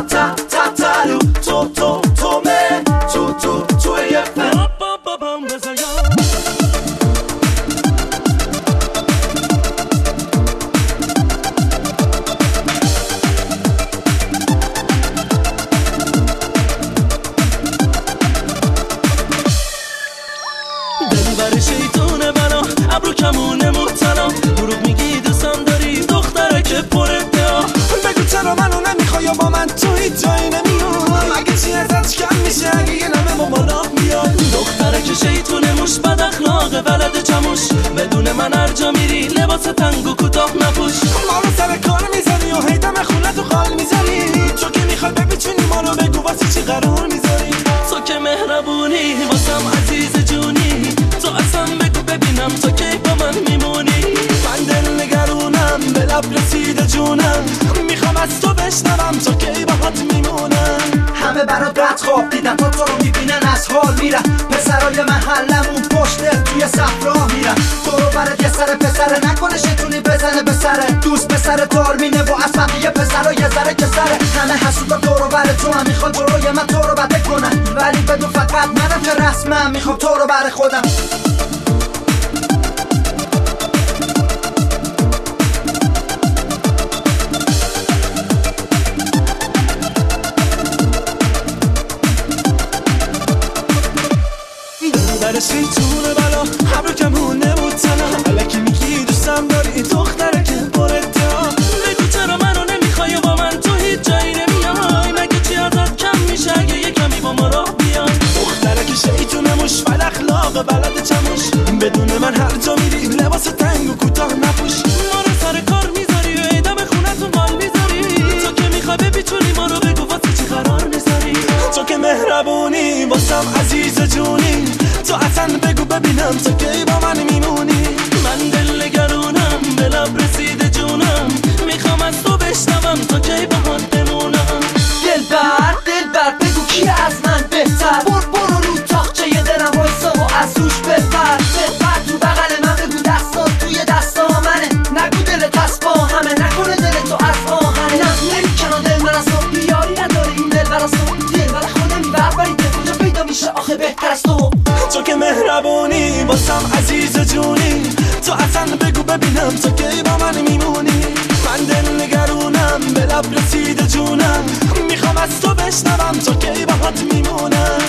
ta ta ta ta رو تو me تو یه فن دلبر شیطونه بلا ابرو کمونه مبتلا دروغ میگی دوستم داری دختره که پر ادعا بگو چرا منو نمیخوای یا با من تو هیچ جایی نمیای اگه چی ازش کم میشه اگه یه نمه با بالا میاد دختره که شیطونه موش بد اخلاقه ولد چموش بدون من هر جا میری لباس تنگ و کوتاه نپوش ما رو سر کار میزنی و هیدم خونه تو خال میزنی تو که میخوای ببیچونی ما رو بگو واسه چی قرار میذاری تو که مهربونی واسم عزیز جونی تو اصلا بگو ببینم تو کی با من میمونی من دل نگرونم به لب رسیده جونم میخوام از تو بشنوم تو کی باهات میمونم همه برات رد خواب دیدن تو رو میبینن از حال میرن پسرای محلمون پشت توی صفرا میرن تو رو برات یه سر پسره نکنه شیطونی بزنه به سره دوست پسر دار مینه و از بقیه پسرا یه ذره که سره همه حسودا تو رو بر تو هم میخوان تو روی من تو رو بده کنن ولی بدون فقط منم که رسمم میخوام تو رو بر خودم در شیطونه بلا ابرو کمونه مبتلا الکی میگی دوستم داری دختره که پر ادعا بگو چرا منو نمیخوای با من تو هیچ جایی نمیای مگه چی ازت کم میشه اگه یه کمی با ما راه بیای دختره که شیطونه موش بد اخلاق بلد چموش بدون من هر جا میری لباس تنگ و کوتاه نپوش ما رو سر کار میذاری و ایدم خونتون مال میذاری تو که میخوای بپیچونی ما رو بگو واسه چی قرار میذاری تو که مهربونی واسم عزیز جونی تو اصلا بگو ببینم تو کی با من میمونی من دل نگرونم به لب رسیده جونم میخوام از تو بشنوم تو کی باهات بمونم دلبر بگو کی از من بهتر برو رو تاقچه یه دلم وایسا و از روش بپر تو بغل من بگو دستا توی دستا منه نگو دل دست با همه نکنه دل تو از آهنه نمیکنه دل من از تو بیاری نداره این دل برا تو دل برا خودم بربری دل کجا پیدا میشه آخه بهتر از تو که مهربونی واسم عزیز جونی تو اصلا بگو ببینم تو کی با من میمونی من دل نگرونم به لب رسیده جونم میخوام از تو بشنوم تو کی باهات میمونم